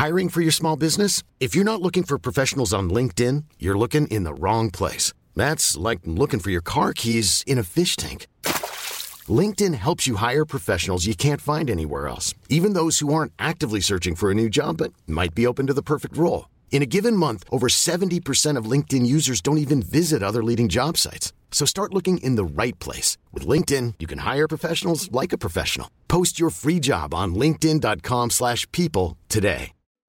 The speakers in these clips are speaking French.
Hiring for your small business? If you're not looking for professionals on LinkedIn, you're looking in the wrong place. That's like looking for your car keys in a fish tank. LinkedIn helps you hire professionals you can't find anywhere else, even those who aren't actively searching for a new job but might be open to the perfect role. In a given month, over 70% of LinkedIn users don't even visit other leading job sites. So start looking in the right place. With LinkedIn, you can hire professionals like a professional. Post your free job on linkedin.com/people today.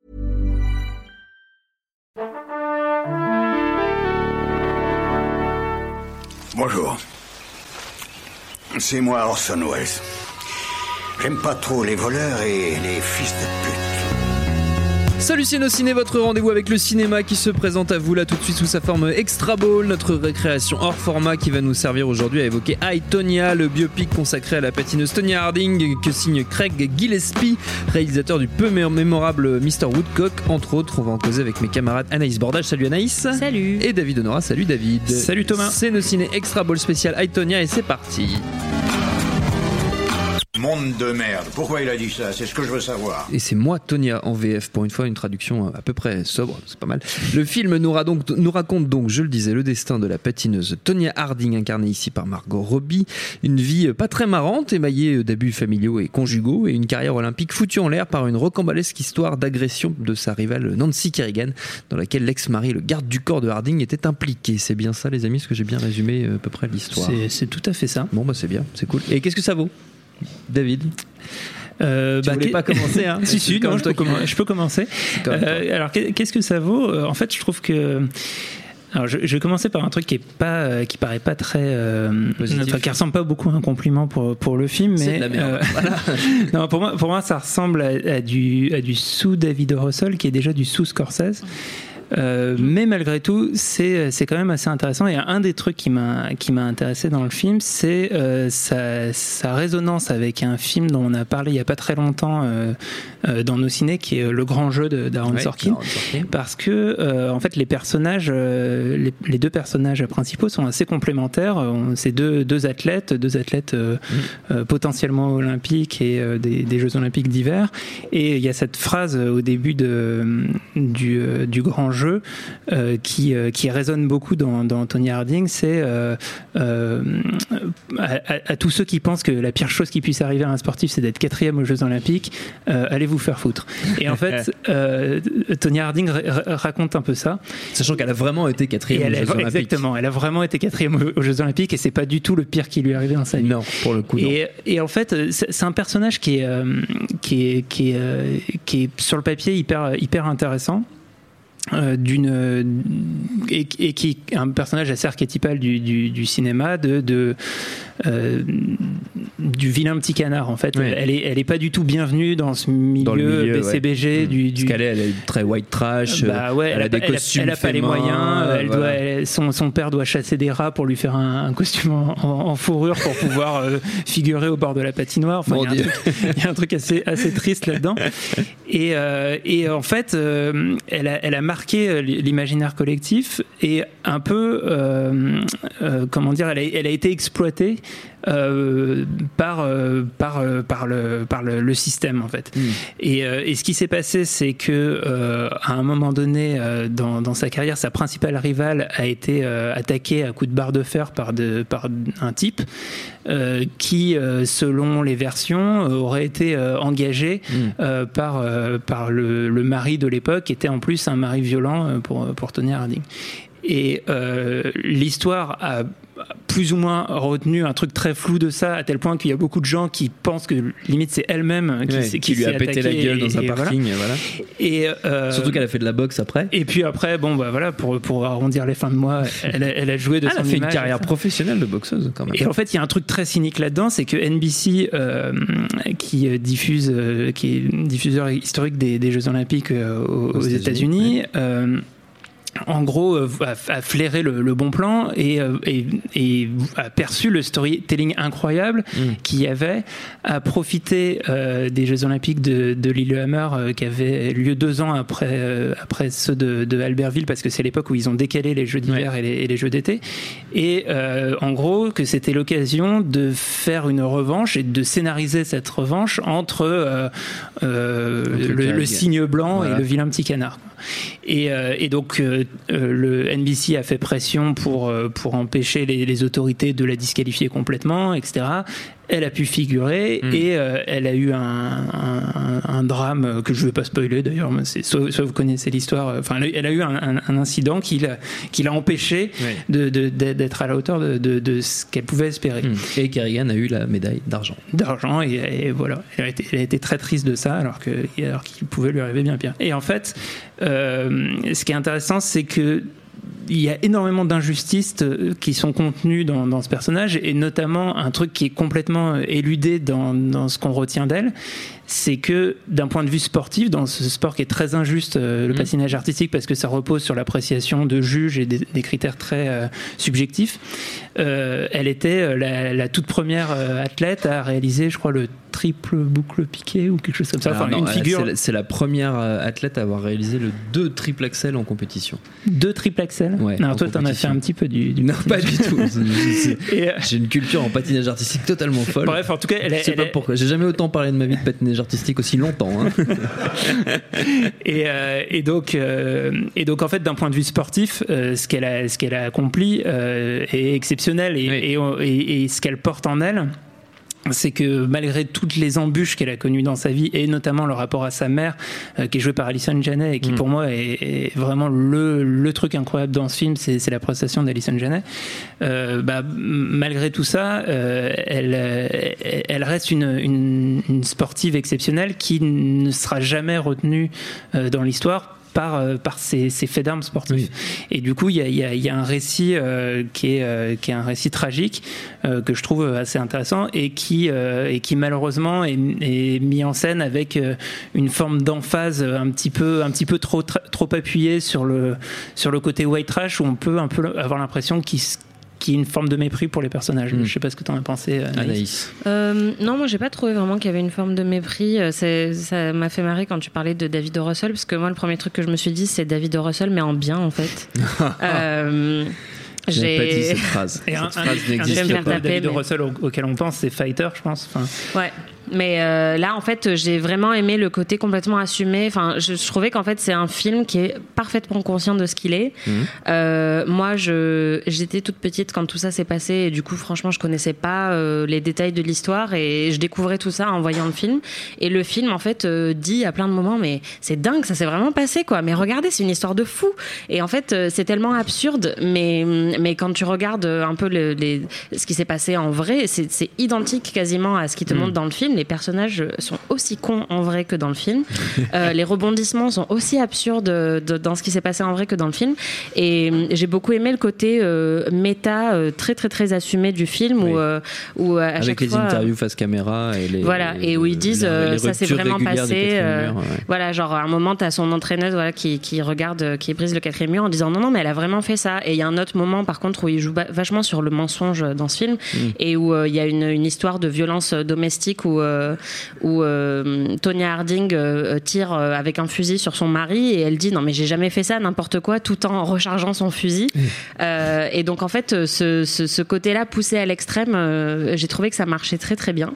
Bonjour. C'est moi Orson Welles. J'aime pas trop les voleurs et les fils de pute. Salut Ciné, votre rendez-vous avec le cinéma qui se présente à vous là tout de suite sous sa forme Extra Ball, notre récréation hors format qui va nous servir aujourd'hui à évoquer I, Tonya, le biopic consacré à la patineuse Tonya Harding que signe Craig Gillespie, réalisateur du peu mémorable Mr. Woodcock. Entre autres, on va en causer avec mes camarades Anaïs Bordage, salut Anaïs. Salut. Et David Honora, salut David. Salut Thomas. C'est nos ciné Extra Ball spécial I, Tonya et c'est parti. Monde de merde. Pourquoi il a dit ça? C'est ce que je veux savoir. Et c'est moi, Tonya, en VF, pour une fois, une traduction à peu près sobre, c'est pas mal. Le film nous raconte donc, je le disais, le destin de la patineuse Tonya Harding, incarnée ici par Margot Robbie. Une vie pas très marrante, émaillée d'abus familiaux et conjugaux, et une carrière olympique foutue en l'air par une rocambolesque histoire d'agression de sa rivale Nancy Kerrigan, dans laquelle l'ex-mari, le garde du corps de Harding, était impliqué. C'est bien ça, les amis, ce que j'ai bien résumé à peu près l'histoire. C'est tout à fait ça. Bon, bah c'est bien, c'est cool. Et qu'est-ce que ça vaut, David? Tu voulais pas commencer, hein? Si, non, je peux commencer. Alors, qu'est-ce que ça vaut? En fait, je trouve que... Alors, je vais commencer par un truc qui paraît pas très, qui ressemble pas beaucoup à un compliment pour le film, mais c'est de la merde. Voilà. Non, pour moi, ça ressemble à du sous David O. Russell, qui est déjà du sous Scorsese. Mais malgré tout, c'est quand même assez intéressant. Et un des trucs qui m'a intéressé dans le film, c'est sa résonance avec un film dont on a parlé il y a pas très longtemps dans nos ciné, qui est Le Grand Jeu d'Aaron Sorkin. Parce que en fait, les personnages, les deux personnages principaux sont assez complémentaires. C'est deux athlètes potentiellement olympiques et des Jeux Olympiques d'hiver. Et il y a cette phrase au début du Grand Jeu qui résonne beaucoup dans Tonya Harding, c'est à tous ceux qui pensent que la pire chose qui puisse arriver à un sportif, c'est d'être 4e aux Jeux Olympiques, allez vous faire foutre. Et en fait, Tonya Harding raconte un peu ça. Sachant qu'elle a vraiment été 4e aux Jeux Olympiques. Exactement, elle a vraiment été 4e aux Jeux Olympiques et c'est pas du tout le pire qui lui est arrivé dans sa vie. Non, pour le coup. Et en fait, c'est un personnage qui est sur le papier hyper intéressant. Et qui est un personnage assez archétypal du cinéma, du vilain petit canard en fait. Elle est pas du tout bienvenue dans ce milieu BCBG. Parce qu'elle est très white trash. Elle a des costumes. Elle a pas les moyens. Son père doit chasser des rats pour lui faire un costume en fourrure pour pouvoir figurer au bord de la patinoire. Enfin, il y a un truc assez triste là-dedans. Et en fait, elle a marqué l'imaginaire collectif et un peu, comment dire, elle a été exploitée par le système en fait. Et ce qui s'est passé, c'est que à un moment donné dans sa carrière, sa principale rivale a été attaquée à coups de barre de fer par un type qui, selon les versions, aurait été engagé par le mari de l'époque, qui était en plus un mari violent pour Tonya Harding. Et l'histoire a plus ou moins retenu un truc très flou de ça, à tel point qu'il y a beaucoup de gens qui pensent que limite c'est elle-même qui lui a pété la gueule dans un parking. Voilà. Et surtout qu'elle a fait de la boxe après. Et puis après, pour arrondir les fins de mois, elle a joué de son image. Elle a fait une carrière professionnelle de boxeuse quand même. Et en fait, il y a un truc très cynique là-dedans, c'est que NBC, qui est diffuseur historique des Jeux Olympiques aux États-Unis, en gros, a flairé le bon plan et a perçu le storytelling incroyable qu'il y avait, a profité des Jeux Olympiques de Lillehammer qui avaient lieu 2 ans après ceux de Albertville, parce que c'est l'époque où ils ont décalé les Jeux d'hiver et les Jeux d'été. Et en gros, que c'était l'occasion de faire une revanche et de scénariser cette revanche entre le cygne blanc et le vilain petit canard. Et donc le NBC a fait pression pour empêcher les autorités de la disqualifier complètement, etc. Elle a pu figurer et elle a eu un drame que je ne vais pas spoiler d'ailleurs, mais soit vous connaissez l'histoire. Enfin, elle a eu un incident qui l'a empêché d'être à la hauteur de ce qu'elle pouvait espérer. Et Kerrigan a eu la médaille d'argent. Et voilà, elle a été très triste de ça, alors qu'il pouvait lui arriver bien pire. Et en fait, ce qui est intéressant, c'est que il y a énormément d'injustices qui sont contenues dans ce personnage, et notamment un truc qui est complètement éludé dans ce qu'on retient d'elle, c'est que d'un point de vue sportif, dans ce sport qui est très injuste, le patinage artistique, parce que ça repose sur l'appréciation de juges et des critères très subjectifs, elle était la toute première athlète à réaliser, je crois, le triple boucle piqué ou quelque chose comme ça. Enfin, non, une figure. C'est la première athlète à avoir réalisé le 2 triple axel en compétition. 2 triple axel. Ouais, alors toi, t'en as fait un petit peu du non, pas du tout. J'ai une culture en patinage artistique totalement folle. Bref, en tout cas, je sais pas pourquoi. J'ai jamais autant parlé de ma vie de patinage artistique aussi longtemps. Hein. et donc, en fait, d'un point de vue sportif, ce qu'elle a accompli est exceptionnel, et ce qu'elle porte en elle, c'est que malgré toutes les embûches qu'elle a connues dans sa vie, et notamment le rapport à sa mère, qui est jouée par Alison Janney, et qui pour moi est vraiment le truc incroyable dans ce film, c'est la prestation d'Alison Janney. Malgré tout ça, elle reste une sportive exceptionnelle qui ne sera jamais retenue dans l'histoire par ses faits d'armes sportifs. Oui. Et du coup, il y a un récit qui est un récit tragique que je trouve assez intéressant, et qui malheureusement est mis en scène avec une forme d'emphase un petit peu trop appuyée sur le côté white trash, où on peut un peu avoir l'impression qu'il y a une forme de mépris pour les personnages. Je sais pas ce que t'en as pensé, Anaïs. Non, moi j'ai pas trouvé vraiment qu'il y avait une forme de mépris. Ça m'a fait marrer quand tu parlais de David O. Russell, parce que moi le premier truc que je me suis dit, c'est David O. Russell mais en bien, en fait. J'ai pas dit cette phrase. Et cette phrase n'existe pas. David O. Russell auquel on pense, c'est Fighter, je pense. Ouais. Mais là, en fait, j'ai vraiment aimé le côté complètement assumé. Enfin, je trouvais qu'en fait, c'est un film qui est parfaitement conscient de ce qu'il est. Moi, j'étais toute petite quand tout ça s'est passé, et du coup, franchement, je connaissais pas les détails de l'histoire, et je découvrais tout ça en voyant le film. Et le film, en fait, dit à plein de moments, mais c'est dingue, ça s'est vraiment passé, quoi. Mais regardez, c'est une histoire de fou. Et en fait, c'est tellement absurde, mais quand tu regardes un peu ce qui s'est passé en vrai, c'est identique quasiment à ce qui te montre dans le film. Les personnages sont aussi cons en vrai que dans le film. Les rebondissements sont aussi absurdes dans ce qui s'est passé en vrai que dans le film. Et j'ai beaucoup aimé le côté méta très très très assumé du film, où à avec chaque les fois, interviews face caméra et où ils disent ça s'est vraiment passé. Voilà, genre à un moment t'as son entraîneuse qui regarde, qui brise le 4e mur en disant non mais elle a vraiment fait ça. Et il y a un autre moment par contre où il joue vachement sur le mensonge dans ce film, et où il y a une histoire de violence domestique où Tonya Harding tire avec un fusil sur son mari, et elle dit non mais j'ai jamais fait ça, n'importe quoi, tout en rechargeant son fusil. Et donc en fait ce côté-là poussé à l'extrême, j'ai trouvé que ça marchait très très bien.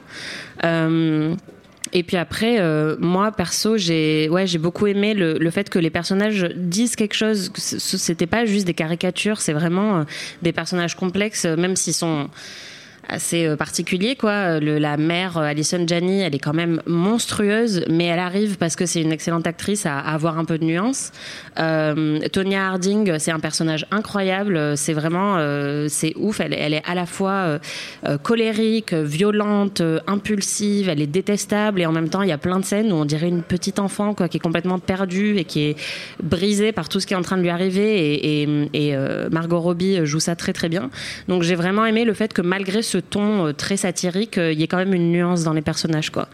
Et puis après, moi perso, j'ai beaucoup aimé le fait que les personnages disent quelque chose. C'était pas juste des caricatures, c'est vraiment des personnages complexes, même s'ils sont assez particulier, quoi. La mère Alison Janney, elle est quand même monstrueuse, mais elle arrive parce que c'est une excellente actrice à avoir un peu de nuance. Tonya Harding, c'est un personnage incroyable, c'est vraiment c'est ouf, elle est à la fois colérique, violente, impulsive, elle est détestable, et en même temps il y a plein de scènes où on dirait une petite enfant, quoi, qui est complètement perdue et qui est brisée par tout ce qui est en train de lui arriver, et Margot Robbie joue ça très très bien. Donc j'ai vraiment aimé le fait que malgré ce ce ton très satirique, il y a quand même une nuance dans les personnages, quoi.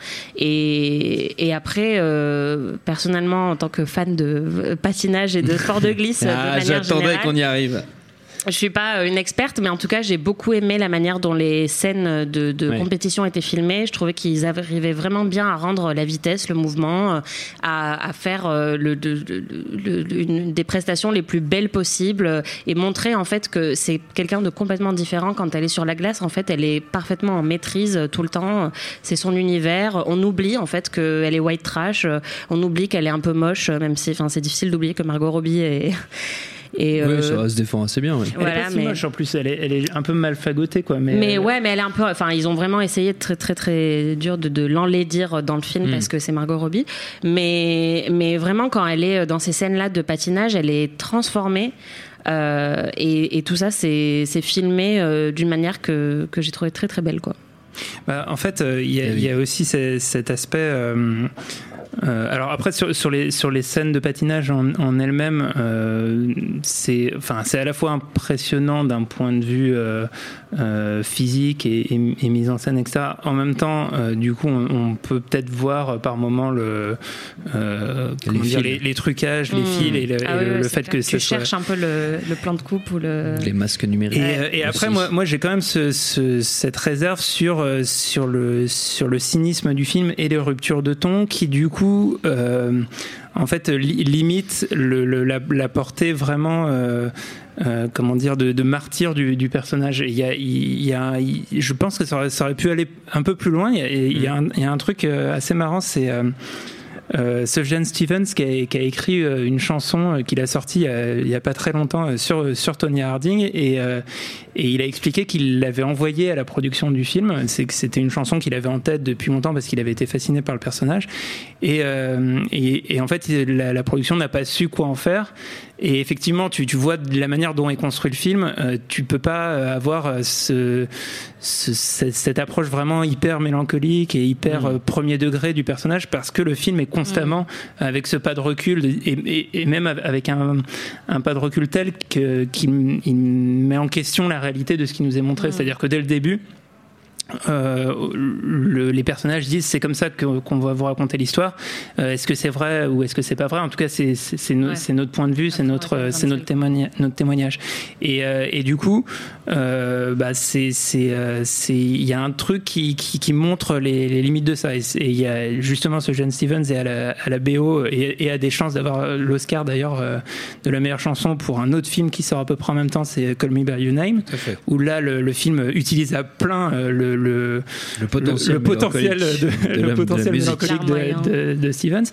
Et après, personnellement, en tant que fan de patinage et de sport de glisse, de manière j'attendais générale, qu'on y arrive. je suis pas une experte, mais en tout cas, j'ai beaucoup aimé la manière dont les scènes de compétition étaient filmées. Je trouvais qu'ils arrivaient vraiment bien à rendre la vitesse, le mouvement, à faire une des prestations les plus belles possibles et montrer en fait que c'est quelqu'un de complètement différent quand elle est sur la glace. En fait, elle est parfaitement en maîtrise tout le temps. C'est son univers. On oublie en fait qu'elle est white trash. On oublie qu'elle est un peu moche, même si, enfin, c'est difficile d'oublier que Margot Robbie est oui, ça se défend assez bien. Ouais. Elle est pas si moche en plus, elle est un peu mal fagotée, quoi. Mais elle est un peu. Enfin, ils ont vraiment essayé de très très très dur de l'enlaidir dans le film parce que c'est Margot Robbie. Mais vraiment, quand elle est dans ces scènes-là de patinage, elle est transformée. Et tout ça, c'est filmé d'une manière que j'ai trouvé très très belle, quoi. En fait, il y a aussi cet aspect. Alors après sur les scènes de patinage en elles-mêmes, c'est à la fois impressionnant d'un point de vue physique et mise en scène, etc. En même temps, du coup, on peut peut-être voir par moment les trucages, les fils et le fait que tu cherches un peu le plan de coupe ou les masques numériques. Et après, moi, j'ai quand même cette réserve sur le cynisme du film et les ruptures de ton qui, du coup, en fait, limite la portée vraiment, comment dire, de martyr du personnage. Je pense que ça aurait pu aller un peu plus loin. Il y a un truc assez marrant, c'est Sufjan Stevens qui a écrit une chanson qu'il a sortie il y a pas très longtemps sur Tonya Harding et il a expliqué qu'il l'avait envoyée à la production du film. C'est que c'était une chanson qu'il avait en tête depuis longtemps parce qu'il avait été fasciné par le personnage et en fait la production n'a pas su quoi en faire. Et effectivement, tu vois de la manière dont est construit le film, tu peux pas avoir cette approche vraiment hyper mélancolique et hyper premier degré du personnage parce que le film est constamment avec ce pas de recul et même avec un pas de recul tel qu'il met en question la réalité de ce qui nous est montré. C'est-à-dire que dès le début, les personnages disent c'est comme ça qu'on va vous raconter l'histoire. Est-ce que c'est vrai ou est-ce que c'est pas vrai? En tout cas, c'est notre point de vue, c'est notre témoignage. Et du coup, il y a un truc qui montre les limites de ça. Et il y a justement ce Sufjan Stevens et à la BO et a des chances d'avoir l'Oscar d'ailleurs de la meilleure chanson pour un autre film qui sort à peu près en même temps, c'est Call Me by Your Name, où là le film utilise à plein le potentiel mélancolique de Stevens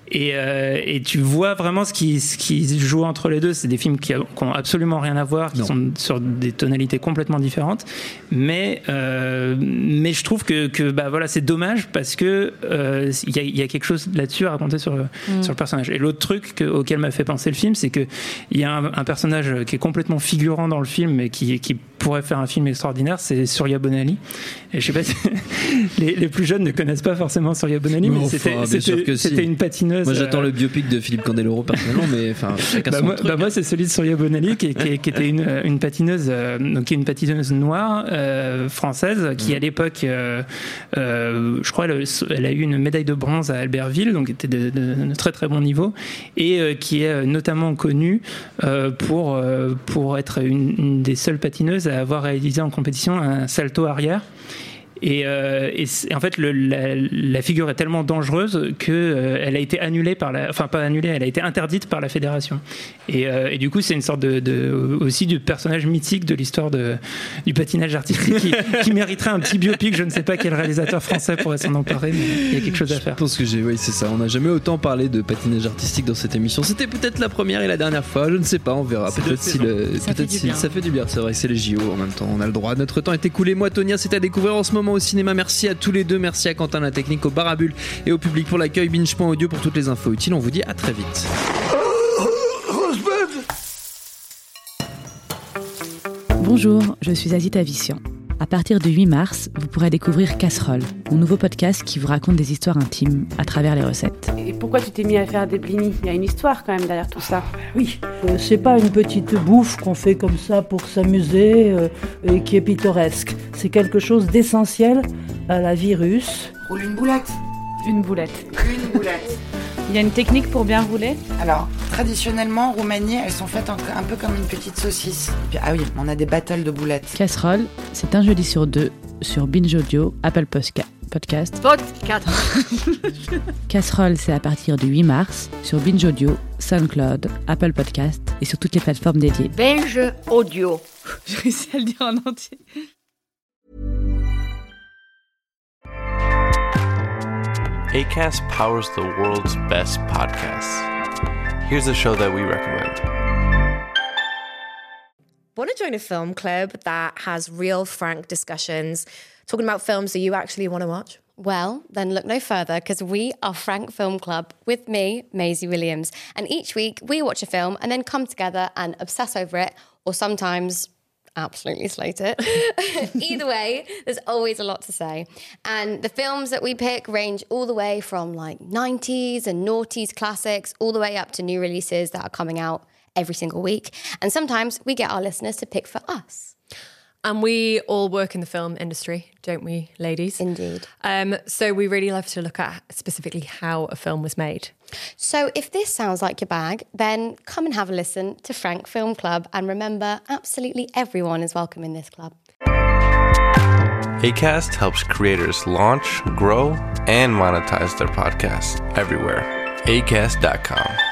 et tu vois vraiment ce qui se joue entre les deux. C'est des films qui ont absolument rien à voir, qui sont sur des tonalités complètement différentes, mais je trouve que bah voilà, c'est dommage parce que il y a quelque chose là-dessus à raconter sur le personnage. Et l'autre truc auquel m'a fait penser le film, c'est que il y a un personnage qui est complètement figurant dans le film mais qui pourrait faire un film extraordinaire, c'est Surya Bonali. Et je sais pas si les plus jeunes ne connaissent pas forcément Surya Bonali, mais c'était une patineuse. Moi j'attends le biopic de Philippe Candeloro personnellement, mais enfin chacun son truc. Moi c'est celui de Surya Bonali qui était une patineuse, donc qui est une patineuse noire française qui à l'époque, je crois, elle a eu une médaille de bronze à Albertville, donc était de très très bon niveau, et qui est notamment connue pour être une des seules patineuses à avoir réalisé en compétition un salto arrière. Et en fait, la figure est tellement dangereuse que elle a été annulée elle a été interdite par la fédération. Et du coup, c'est une sorte aussi du personnage mythique de l'histoire du patinage artistique qui mériterait un petit biopic. Je ne sais pas quel réalisateur français pourrait s'en emparer, mais il y a quelque chose à faire. Je pense que oui, c'est ça. On n'a jamais autant parlé de patinage artistique dans cette émission. C'était peut-être la première et la dernière fois. Je ne sais pas, on verra. Ça fait du bien. C'est vrai que c'est les JO en même temps. On a le droit. Notre temps est écoulé. Moi, Tonya, c'est à découvrir en ce moment au cinéma. Merci à tous les deux, merci à Quentin la technique, au Barabule et au public pour l'accueil, binge.audio pour toutes les infos utiles. On vous dit à très vite. Bonjour, je suis Aziz Avissian. À partir du 8 mars, vous pourrez découvrir Casserole, mon nouveau podcast qui vous raconte des histoires intimes à travers les recettes. Et pourquoi tu t'es mis à faire des blinis ? Il y a une histoire quand même derrière tout ça. Oui, c'est pas une petite bouffe qu'on fait comme ça pour s'amuser et qui est pittoresque. C'est quelque chose d'essentiel à la vie russe. Roule une boulette. Une boulette. Une boulette. Il y a une technique pour bien rouler ? Alors, traditionnellement, en Roumanie, elles sont faites un peu comme une petite saucisse. Et puis, ah oui, on a des battles de boulettes. Casserole, c'est un jeudi sur 2 sur Binge Audio, Apple Podcast. Casserole, c'est à partir du 8 mars sur Binge Audio, SoundCloud, Apple Podcast et sur toutes les plateformes dédiées. Binge Audio. J'ai réussi à le dire en entier. Acast powers the world's best podcasts. Here's a show that we recommend. Want to join a film club that has real, frank discussions, talking about films that you actually want to watch? Well, then look no further, because we are Frank Film Club with me, Maisie Williams. And each week we watch a film and then come together and obsess over it, or sometimes absolutely slate it. Either way, there's always a lot to say. And the films that we pick range all the way from like 90s and noughties classics, all the way up to new releases that are coming out every single week. And sometimes we get our listeners to pick for us. And we all work in the film industry, don't we, ladies? Indeed. So we really love to look at specifically how a film was made. So if this sounds like your bag, then come and have a listen to Frank Film Club. And remember, absolutely everyone is welcome in this club. Acast helps creators launch, grow, and monetize their podcasts everywhere. Acast.com.